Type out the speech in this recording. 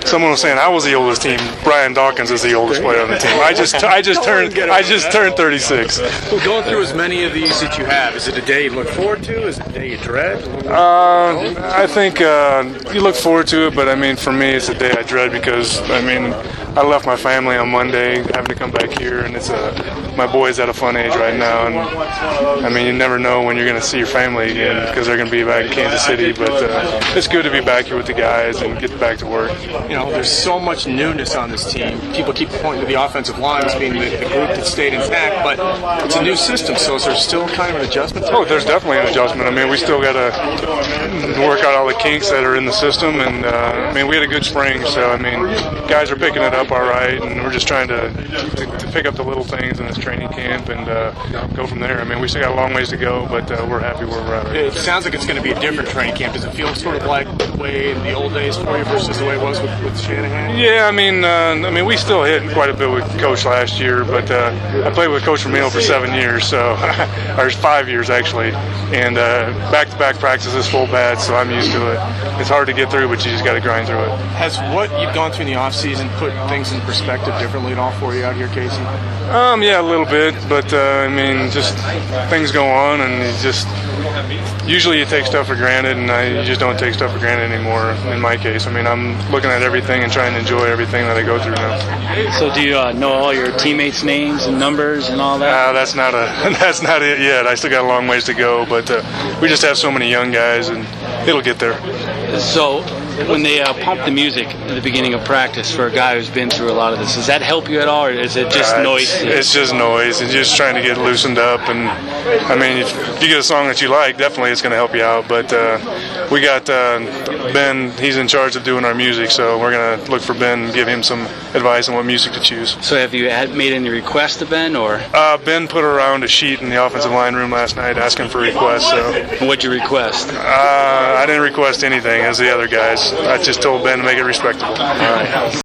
someone was saying I was the oldest team. Brian Dawkins is the oldest player on the team. I just turned 36. Well, going through as many of these that you have, is it a day you look forward to? Is it a day you dread? I think you look forward to it, but I mean, for me, it's a day I dread because I mean, I left my family on Monday, having to come back here, and it's my boy's at a fun age right now, and I mean, you never know when you're going to see your family again because they're going to be back in Kansas City. But it's good to be back here with the guys and get back to work. You know, there's so much newness on this team. People keep pointing to the offensive line as being the group that stayed intact, but it's a new system, so is there still kind of an adjustment? Oh, there's definitely an adjustment. I mean, we still got to work out all the kinks that are in the system, and I mean, we had a good spring, so I mean, guys are picking it up all right, and we're just trying to pick up the little things in this training camp and go from there. I mean, we still got a long ways to go, but we're happy where we're at. It sounds like it's going to be a different training camp. Does it feel sort of like the way in the old days for you versus the way it was with Shanahan? Yeah, I mean, we still hit quite a bit with Coach last year, but I played with Coach Vermeil for 7 years, so or 5 years actually, and back-to-back practices full pads, so I'm used to it. It's hard to get through, but you just got to grind through it. Has what you've gone through in the off-season put things in perspective differently at all for you out here, Casey? Yeah, a little bit, but I mean, just things go on, and usually you take stuff for granted, and you just don't take stuff for granted anymore. In my case, I mean, I'm looking at everything and trying to enjoy everything that I go through now. So, do you know all your teammates' names and numbers and all that? That's not it yet. I still got a long ways to go, but we just have so many young guys, and it'll get there. So, when they pump the music at the beginning of practice for a guy who's been through a lot of this, does that help you at all, or is it just noise? It's just noise. It's just trying to get loosened up. And I mean, if you get a song that you like, definitely it's going to help you out. But we got Ben. He's in charge of doing our music, so we're going to look for Ben and give him some advice on what music to choose. So have you made any requests to Ben, or? Ben put around a sheet in the offensive line room last night asking for requests. So. What'd you request? I didn't request anything as the other guys. I just told Ben to make it respectable. All right.